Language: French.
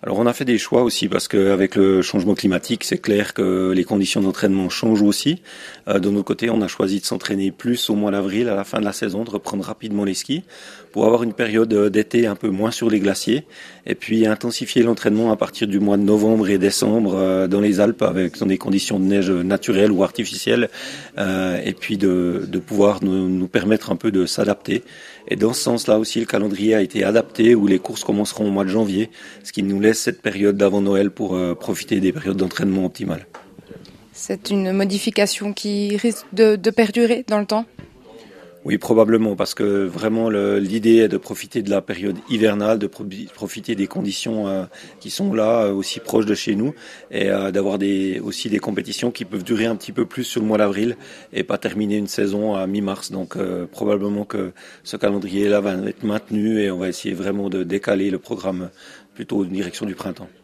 Alors on a fait des choix aussi parce qu'avec le changement climatique, c'est clair que les conditions d'entraînement changent aussi. De notre côté, on a choisi de s'entraîner plus au mois d'avril, à la fin de la saison, de reprendre rapidement les skis pour avoir une période d'été un peu moins sur les glaciers et puis intensifier l'entraînement à partir du mois de novembre et décembre dans les Alpes avec dans des conditions de neige naturelles ou artificielles et puis de pouvoir nous permettre un peu de s'adapter. Et dans ce sens-là aussi, le calendrier a été adapté où les courses commenceront au mois de janvier, ce qui nous laisse cette période d'avant Noël pour profiter des périodes d'entraînement optimales. C'est une modification qui risque de perdurer dans le temps? Oui, probablement, parce que vraiment l'idée est de profiter de la période hivernale, de profiter des conditions qui sont là, aussi proches de chez nous, et d'avoir aussi des compétitions qui peuvent durer un petit peu plus sur le mois d'avril et pas terminer une saison à mi-mars. Donc probablement que ce calendrier-là va être maintenu et on va essayer vraiment de décaler le programme plutôt en direction du printemps.